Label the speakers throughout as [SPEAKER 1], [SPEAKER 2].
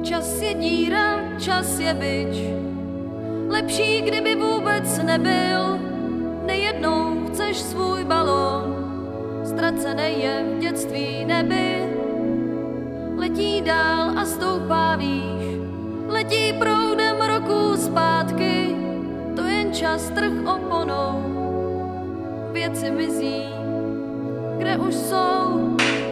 [SPEAKER 1] Čas je díra, čas je bič. Lepší, kdyby vůbec nebyl. Nejednou chceš svůj balón. Ztracený je v dětství neby. Letí dál a stoupá výš. Letí proudem roku zpátky. To jen čas trh oponou. Věci mizí, kde už jsou.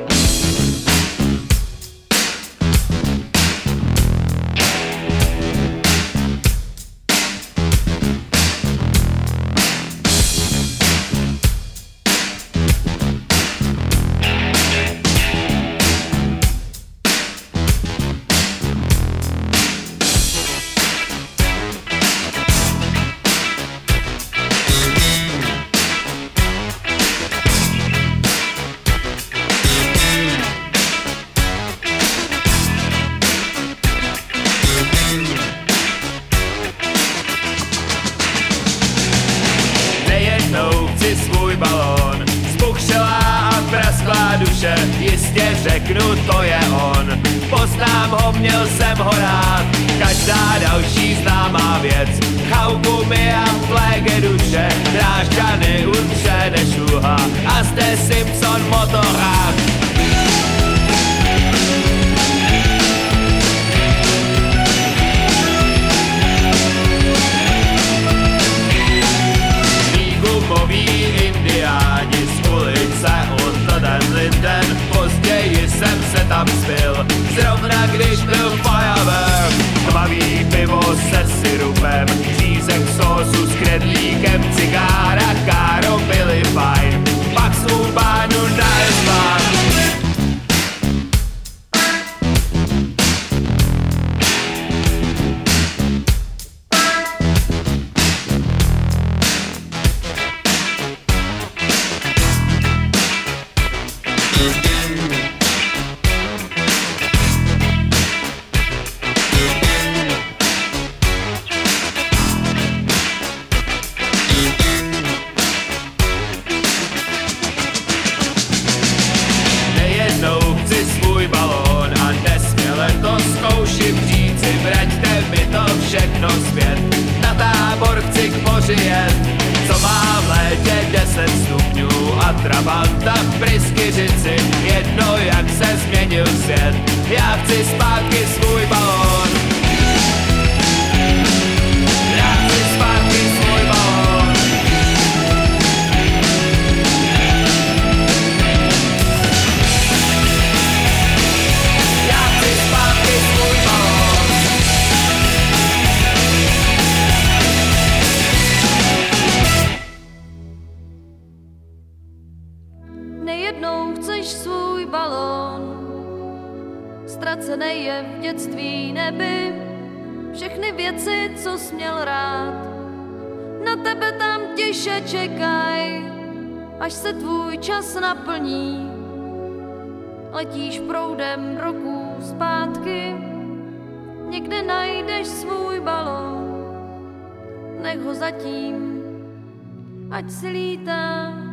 [SPEAKER 2] Svůj balón, zbuchšelá a prasklá duše, jistě řeknu, to je on. Poznám ho, měl jsem ho rád, každá další známá věc. Chauku mi a flége duše, Drážďany urče nešuha a zde Simpson motorák. Indiáni z ulice Unter Linden, později jsem se tam spil, zrovna když byl firework. Tmavý pivo se syrupem, řízek sósu s knedlíkem, cigára, káro byly fajn, pak z Ubánu na Esbán. Všechno zpět, na Tábor chci k moři jet. Co má v létě 10 stupňů a Trabanta v Pryskyřici. Jedno, jak se změnil svět, já chci zpátky svůj balón. Já chci zpátky svůj balón. Já chci zpátky svůj balón.
[SPEAKER 1] Nejednou chceš svůj balón, ztracený je v dětství neby. Všechny věci, co jsi měl rád, na tebe tam tiše čekaj, až se tvůj čas naplní. Letíš proudem roku zpátky, někde najdeš svůj balón. Nech ho zatím, ať si lítá.